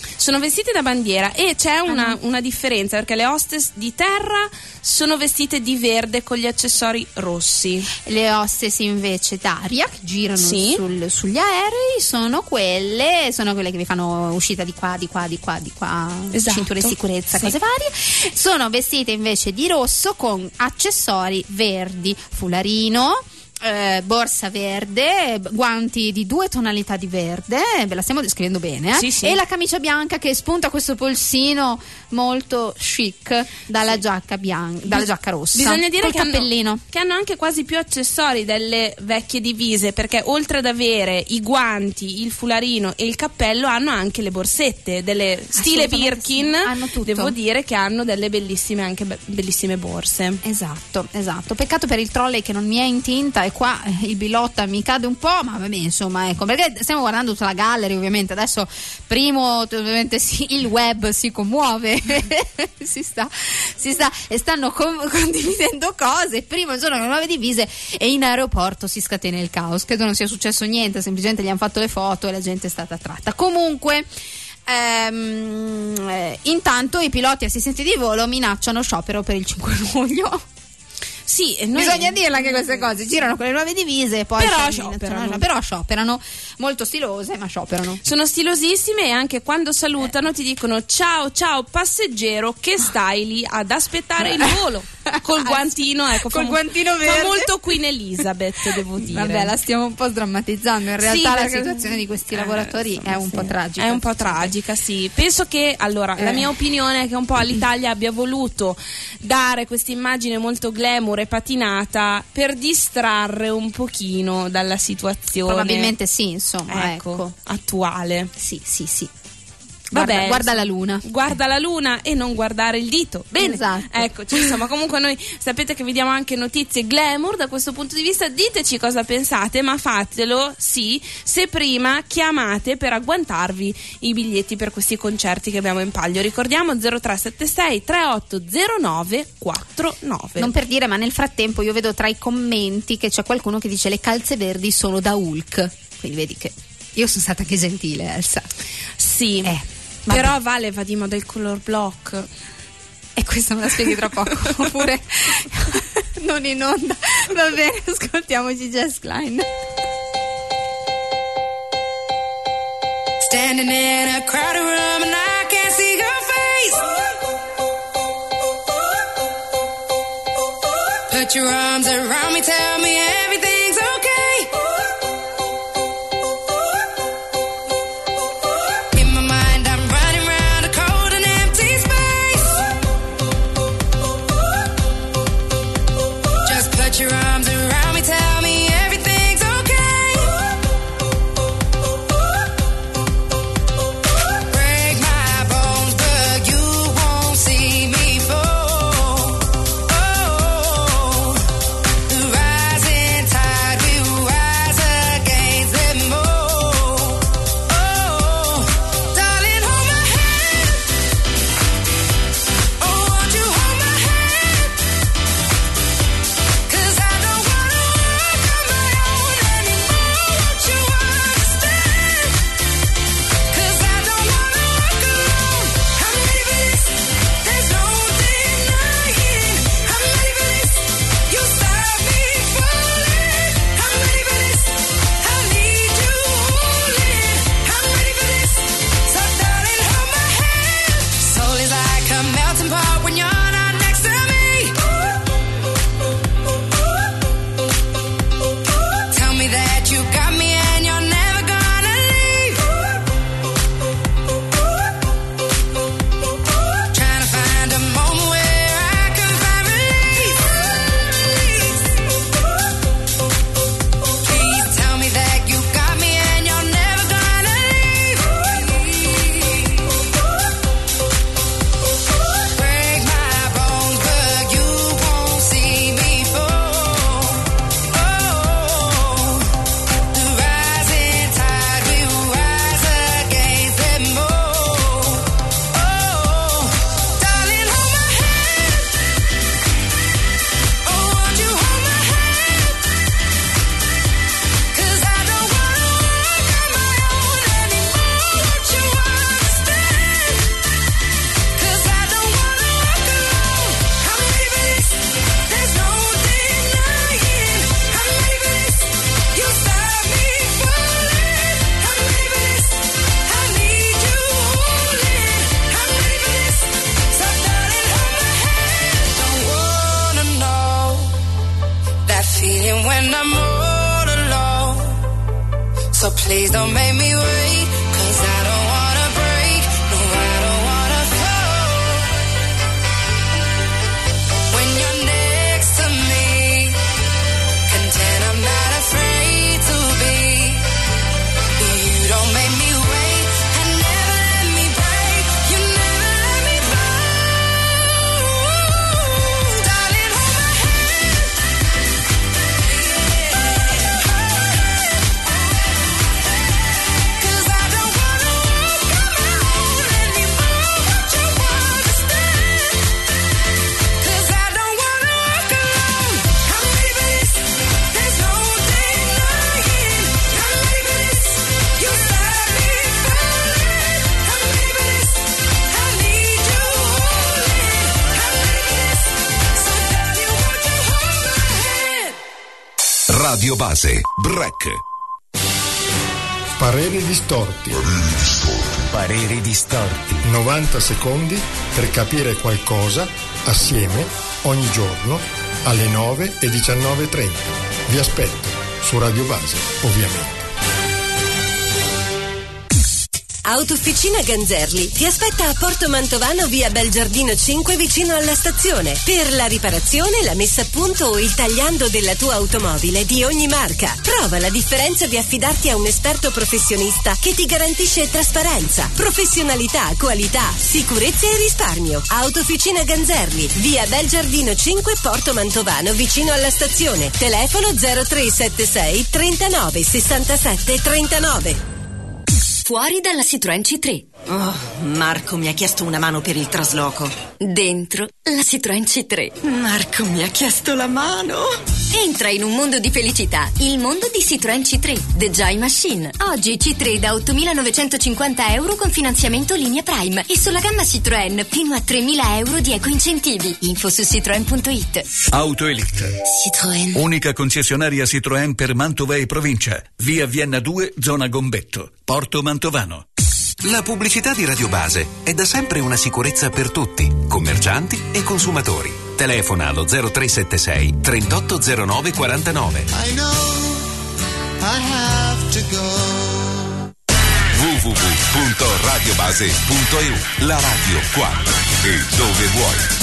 [SPEAKER 2] E c'è una differenza, perché le hostess di terra sono vestite di verde con gli accessori rossi.
[SPEAKER 1] Le hostess invece d'aria, che girano sugli aerei, sono quelle che vi fanno uscita di qua,
[SPEAKER 2] esatto.
[SPEAKER 1] Cinture di sicurezza, cose varie. Sono vestite invece di rosso con accessori verdi, fularino, borsa verde, guanti di 2 tonalità di verde, ve la stiamo descrivendo bene,
[SPEAKER 2] Sì.
[SPEAKER 1] E la camicia bianca che spunta questo polsino molto chic dalla giacca bianca, dalla giacca rossa.
[SPEAKER 2] Bisogna dire
[SPEAKER 1] che
[SPEAKER 2] hanno anche quasi più accessori delle vecchie divise, perché oltre ad avere i guanti, il fularino e il cappello, hanno anche le borsette delle stile Birkin.
[SPEAKER 1] Hanno tutto.
[SPEAKER 2] Devo dire che hanno delle bellissime borse.
[SPEAKER 1] Esatto. Peccato per il trolley che non mi è in tinta, e qua il Bilotta mi cade un po', ma vabbè, insomma, ecco, perché stiamo guardando tutta la gallery, ovviamente. Adesso ovviamente il web si commuove. si sta e stanno condividendo cose. Primo giorno con le nuove divise e in aeroporto si scatena il caos. Credo non sia successo niente, semplicemente gli hanno fatto le foto e la gente è stata attratta. Comunque intanto i piloti assistenti di volo minacciano sciopero per il 5 luglio.
[SPEAKER 2] Sì,
[SPEAKER 1] bisogna dirla anche queste cose, girano con le nuove divise e poi però scioperano, molto stilose, ma scioperano.
[SPEAKER 2] Sono stilosissime, e anche quando salutano ti dicono ciao passeggero, che stai lì ad aspettare il volo col guantino, ecco,
[SPEAKER 1] col guantino verde.
[SPEAKER 2] Fa molto Queen Elizabeth, devo dire.
[SPEAKER 1] Vabbè, la stiamo un po' sdrammatizzando, in realtà la situazione di questi lavoratori è un po' tragica.
[SPEAKER 2] È un po' tragica, sì. Penso che, allora, la mia opinione è che un po' l'Italia abbia voluto dare questa immagine molto glamour e patinata per distrarre un pochino dalla situazione.
[SPEAKER 1] Probabilmente sì, insomma, ecco.
[SPEAKER 2] Attuale.
[SPEAKER 1] Sì.
[SPEAKER 2] Vabbè,
[SPEAKER 1] guarda la luna.
[SPEAKER 2] Guarda la luna e non guardare il dito. Bene,
[SPEAKER 1] esatto.
[SPEAKER 2] Eccoci, insomma, comunque noi sapete che vi diamo anche notizie glamour da questo punto di vista. Diteci cosa pensate, ma fatelo, sì, se prima chiamate per agguantarvi i biglietti per questi concerti che abbiamo in palio. Ricordiamo 0376 3809 49.
[SPEAKER 1] Non per dire, ma nel frattempo io vedo tra i commenti che c'è qualcuno che dice le calze verdi sono da Hulk. Quindi vedi che io sono stata che gentile, Elsa.
[SPEAKER 2] Sì. Però Vale va di moda il color block.
[SPEAKER 1] E questo me la spieghi tra poco. Oppure non in onda. Va bene, ascoltiamoci Jess Klein.
[SPEAKER 13] Standing in a crowded room and I can't see your face. Put your arms around me, tell me everything's okay. Put your arms around me, tell me everything's okay. feeling when I'm all alone. So please don't make me wait, 'cause I don't wanna break, no I don't wanna fall. When you're next to me, content I'm not afraid to be. You don't make me wait, and never let me break, you never let me fall. Darling, hold my hand.
[SPEAKER 10] Radio Base, break.
[SPEAKER 14] Pareri distorti.
[SPEAKER 15] Pareri distorti.
[SPEAKER 14] 90 secondi per capire qualcosa assieme ogni giorno alle 9 e 19:30. Vi aspetto su Radio Base, ovviamente.
[SPEAKER 16] Autofficina Ganzerli ti aspetta a Porto Mantovano, via Belgiardino 5, vicino alla stazione, per la riparazione, la messa a punto o il tagliando della tua automobile di ogni marca. Prova la differenza di affidarti a un esperto professionista che ti garantisce trasparenza, professionalità, qualità, sicurezza e risparmio. Autofficina Ganzerli, via Belgiardino 5, Porto Mantovano, vicino alla stazione. Telefono 0376 39 67 39.
[SPEAKER 17] Fuori dalla Citroën C3.
[SPEAKER 18] Oh, Marco mi ha chiesto una mano per il trasloco.
[SPEAKER 17] Dentro la Citroën C3.
[SPEAKER 18] Marco mi ha chiesto la mano.
[SPEAKER 17] Entra in un mondo di felicità, il mondo di Citroën C3, The Joy Machine. Oggi C3 da 8.950 euro con finanziamento linea Prime e sulla gamma Citroën fino a 3.000 euro di eco-incentivi. Info su citroen.it.
[SPEAKER 19] Auto Elite.
[SPEAKER 17] Citroën.
[SPEAKER 19] Unica concessionaria Citroën per Mantova e provincia. Via Vienna 2, zona Gombetto, Porto Mantovano.
[SPEAKER 11] La pubblicità di Radio Base è da sempre una sicurezza per tutti, commercianti e consumatori. Telefona allo 0376 3809 49.
[SPEAKER 20] I know I have to go.
[SPEAKER 10] www.radiobase.eu. La radio quando e dove vuoi.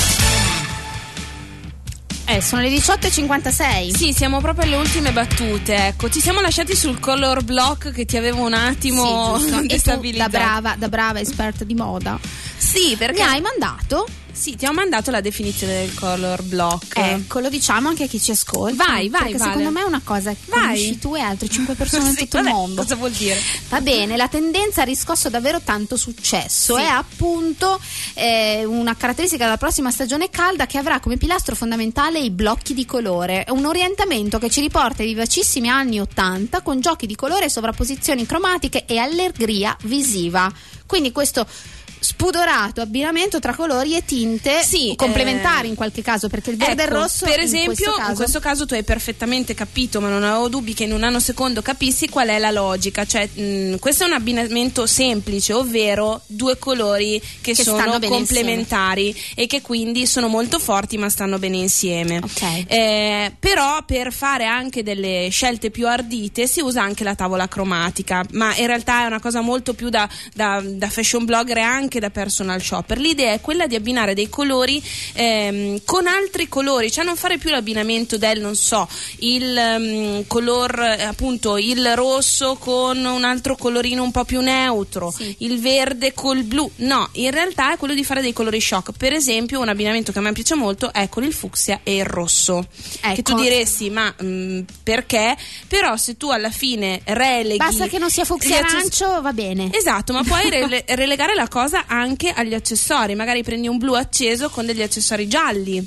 [SPEAKER 1] Sono le 18:56.
[SPEAKER 2] Sì, siamo proprio alle ultime battute. Ecco, ci siamo lasciati sul color block che ti avevo un attimo destabilizzato.
[SPEAKER 1] Da brava esperta di moda.
[SPEAKER 2] Sì, perché
[SPEAKER 1] mi hai mandato?
[SPEAKER 2] Sì, ti ho mandato la definizione del color block.
[SPEAKER 1] Ecco, lo diciamo anche a chi ci ascolta.
[SPEAKER 2] Vai,
[SPEAKER 1] perché
[SPEAKER 2] vale.
[SPEAKER 1] secondo me è una cosa che conosci tu e altre 5 persone in tutto il mondo.
[SPEAKER 2] Cosa vuol dire?
[SPEAKER 1] Va bene, la tendenza ha riscosso davvero tanto successo.
[SPEAKER 2] Sì.
[SPEAKER 1] È appunto una caratteristica della prossima stagione calda che avrà come pilastro fondamentale i blocchi di colore. È un orientamento che ci riporta ai vivacissimi anni 80 con giochi di colore, sovrapposizioni cromatiche e allegria visiva. Quindi questo spudorato abbinamento tra colori e tinte complementari in qualche caso, perché il verde e il rosso
[SPEAKER 2] per esempio in questo caso tu hai perfettamente capito, ma non avevo dubbi che in un nanosecondo capissi qual è la logica, cioè questo è un abbinamento semplice, ovvero due colori che sono complementari e che quindi sono molto forti ma stanno bene insieme. Però per fare anche delle scelte più ardite si usa anche la tavola cromatica, ma in realtà è una cosa molto più da fashion blogger e anche da personal shopper. L'idea è quella di abbinare dei colori con altri colori, cioè non fare più l'abbinamento del, non so, il color appunto il rosso con un altro colorino un po' più neutro, il verde col blu. No, in realtà è quello di fare dei colori shock. Per esempio, un abbinamento che a me piace molto è con il fucsia e il rosso. Che tu diresti, ma perché? Però se tu alla fine releghi,
[SPEAKER 1] basta che non sia fucsia arancio, va bene.
[SPEAKER 2] Esatto, ma puoi relegare la cosa anche agli accessori, magari prendi un blu acceso con degli accessori gialli,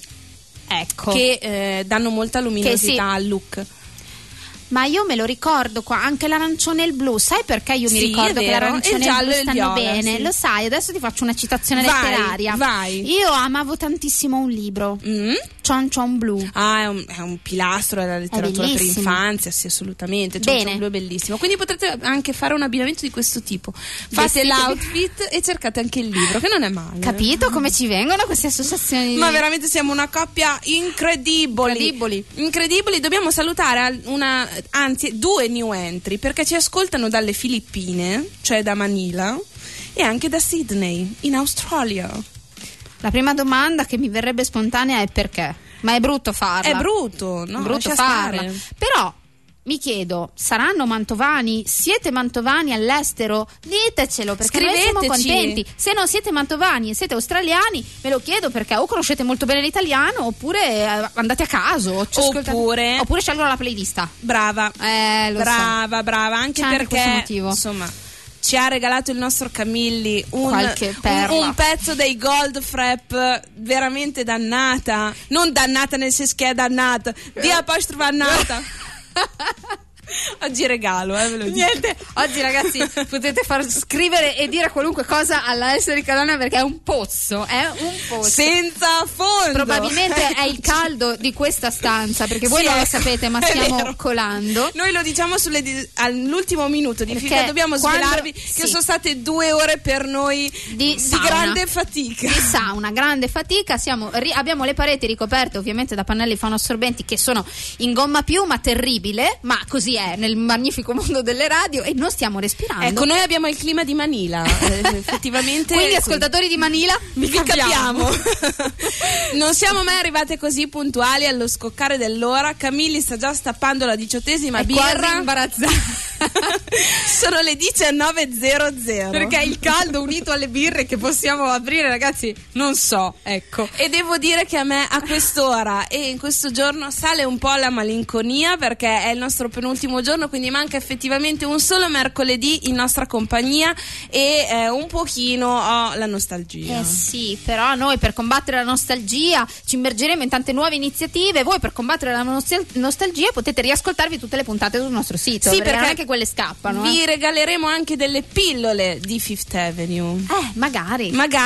[SPEAKER 2] che danno molta luminosità al look.
[SPEAKER 1] Ma io me lo ricordo qua, anche l'arancione e il blu, sai perché io mi ricordo che l'arancione e il blu stanno bene? Lo sai, adesso ti faccio una citazione letteraria.
[SPEAKER 2] Vai.
[SPEAKER 1] Io amavo tantissimo un libro Cion Cion Blu.
[SPEAKER 2] È un pilastro della letteratura per infanzia, sì, assolutamente. Cion Cion Blu è bellissimo. Quindi potrete anche fare un abbinamento di questo tipo. Fate l'outfit e cercate anche il libro, che non è male.
[SPEAKER 1] Capito come ci vengono queste associazioni?
[SPEAKER 2] Ma veramente siamo una coppia incredibili. Dobbiamo salutare due new entry, perché ci ascoltano dalle Filippine, cioè da Manila, e anche da Sydney, in Australia.
[SPEAKER 1] La prima domanda che mi verrebbe spontanea è perché? Ma è brutto farla.
[SPEAKER 2] È brutto, no?
[SPEAKER 1] È brutto farla. Però mi chiedo, saranno mantovani? Siete mantovani all'estero? Ditecelo, perché noi siamo contenti. Se non siete mantovani e siete australiani, ve lo chiedo, perché o conoscete molto bene l'italiano, oppure andate a caso, oppure scelgono la playlist.
[SPEAKER 2] Brava, brava, anche
[SPEAKER 1] c'è
[SPEAKER 2] perché
[SPEAKER 1] anche questo motivo.
[SPEAKER 2] Insomma, ci ha regalato il nostro Camilli un pezzo dei Goldfrapp veramente dannata, non dannata nel senso che è dannata, di apostrofa annata. Oggi regalo, ve lo dico.
[SPEAKER 1] Niente, oggi ragazzi potete far scrivere e dire qualunque cosa alla S Riccadonna, perché è un pozzo
[SPEAKER 2] senza fondo.
[SPEAKER 1] Probabilmente è il caldo di questa stanza, perché voi non lo sapete, ma stiamo colando.
[SPEAKER 2] Noi lo diciamo all'ultimo minuto di fila, dobbiamo svelarvi che sono state 2 ore per noi di grande fatica.
[SPEAKER 1] Di sauna, grande fatica. Abbiamo le pareti ricoperte ovviamente da pannelli fonoassorbenti che sono in gomma piuma, terribile, ma così è nel magnifico mondo delle radio, e non stiamo respirando.
[SPEAKER 2] Ecco, noi abbiamo il clima di Manila, effettivamente.
[SPEAKER 1] Quindi ascoltatori di Manila, vi capiamo.
[SPEAKER 2] Non siamo mai arrivate così puntuali allo scoccare dell'ora. Camilli sta già stappando la 18ª birra.
[SPEAKER 1] Quasi imbarazzata.
[SPEAKER 2] Sono le 19:00.
[SPEAKER 1] Perché il caldo unito alle birre che possiamo aprire, ragazzi, non so, ecco.
[SPEAKER 2] E devo dire che a me a quest'ora e in questo giorno sale un po' la malinconia, perché è il nostro penultimo giorno, quindi manca effettivamente un solo mercoledì in nostra compagnia e un pochino ho la nostalgia.
[SPEAKER 1] Sì, però noi per combattere la nostalgia ci immergeremo in tante nuove iniziative. Voi per combattere la nostalgia potete riascoltarvi tutte le puntate sul nostro sito,
[SPEAKER 2] sì, perché
[SPEAKER 1] anche quelle scappano.
[SPEAKER 2] Vi regaleremo anche delle pillole di Fifth Avenue.
[SPEAKER 1] Magari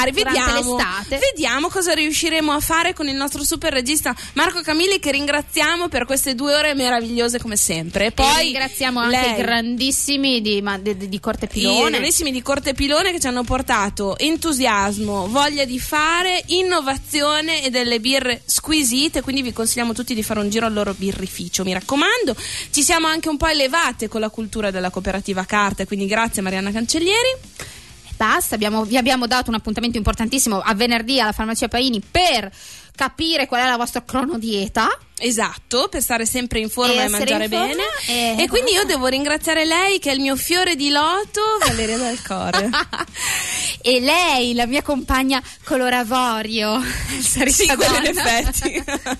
[SPEAKER 2] vediamo cosa riusciremo a fare con il nostro super regista Marco Camilli, che ringraziamo per queste 2 ore meravigliose come sempre. E poi
[SPEAKER 1] ringraziamo anche i grandissimi di Corte Pilone.
[SPEAKER 2] I grandissimi di Corte Pilone, che ci hanno portato entusiasmo, voglia di fare, innovazione e delle birre squisite, quindi vi consigliamo tutti di fare un giro al loro birrificio, mi raccomando. Ci siamo anche un po' elevate con la cultura della cooperativa Carta, quindi grazie Marianna Cancellieri.
[SPEAKER 1] Basta, vi abbiamo dato un appuntamento importantissimo a venerdì alla Farmacia Paini per capire qual è la vostra cronodieta.
[SPEAKER 2] Esatto, per stare sempre in forma e mangiare bene. E quindi io devo ringraziare lei, che è il mio fiore di loto, Valeria Dal Core.
[SPEAKER 1] E lei, la mia compagna color avorio.
[SPEAKER 2] Sì, quello in effetti.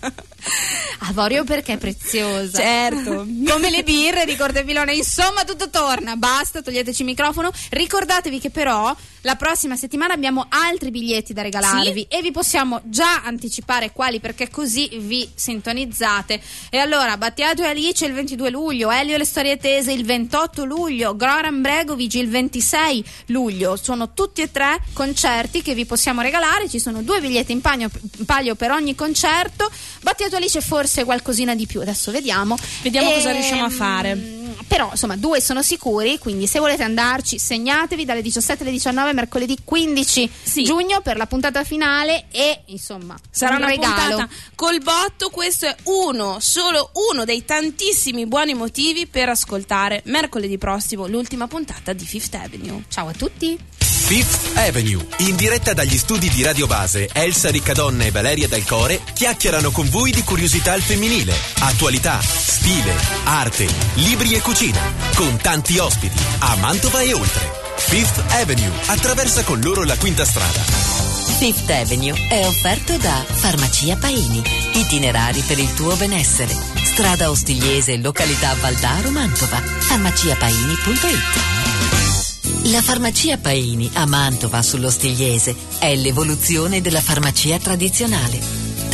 [SPEAKER 1] Avorio perché è preziosa.
[SPEAKER 2] Certo.
[SPEAKER 1] Come le birre di Corte Pilone. Insomma, tutto torna. Basta, toglieteci il microfono. Ricordatevi che però la prossima settimana abbiamo altri biglietti da regalarvi, e vi possiamo già anticipare quali, perché così vi sintonizzate. E allora, Battiato e Alice il 22 luglio, Elio e le storie tese il 28 luglio, Goran Bregovic il 26 luglio. Sono tutti e 3 concerti che vi possiamo regalare. Ci sono 2 biglietti in palio per ogni concerto. Battiato e Alice forse qualcosina di più, adesso vediamo
[SPEAKER 2] cosa riusciamo a fare.
[SPEAKER 1] Però insomma 2 sono sicuri, quindi se volete andarci segnatevi dalle 17 alle 19 mercoledì 15 giugno per la puntata finale, e insomma
[SPEAKER 2] sarà una
[SPEAKER 1] regalo
[SPEAKER 2] puntata col botto. Questo è solo uno dei tantissimi buoni motivi per ascoltare mercoledì prossimo l'ultima puntata di Fifth Avenue.
[SPEAKER 1] Ciao a tutti.
[SPEAKER 12] Fifth Avenue, in diretta dagli studi di Radio Base, Elsa Riccadonna e Valeria Dal Core chiacchierano con voi di curiosità al femminile, attualità, stile, arte, libri e cucina, con tanti ospiti a Mantova e oltre. Fifth Avenue attraversa con loro la quinta strada.
[SPEAKER 9] Fifth Avenue è offerto da Farmacia Paini, itinerari per il tuo benessere. Strada Ostigliese, località Valdaro, Mantova. farmaciapaini.it. La Farmacia Paini a Mantova sull'Ostigliese è l'evoluzione della farmacia tradizionale.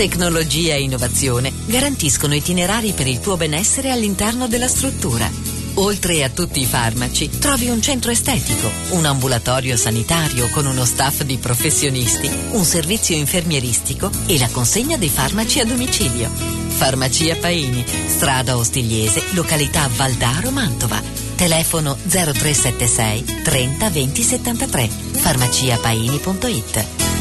[SPEAKER 9] Tecnologia e innovazione garantiscono itinerari per il tuo benessere all'interno della struttura. Oltre a tutti i farmaci, trovi un centro estetico, un ambulatorio sanitario con uno staff di professionisti, un servizio infermieristico e la consegna dei farmaci a domicilio. Farmacia Paini, strada Ostigliese, località Valdaro, Mantova. Telefono 0376 30 20 73. farmaciapaini.it.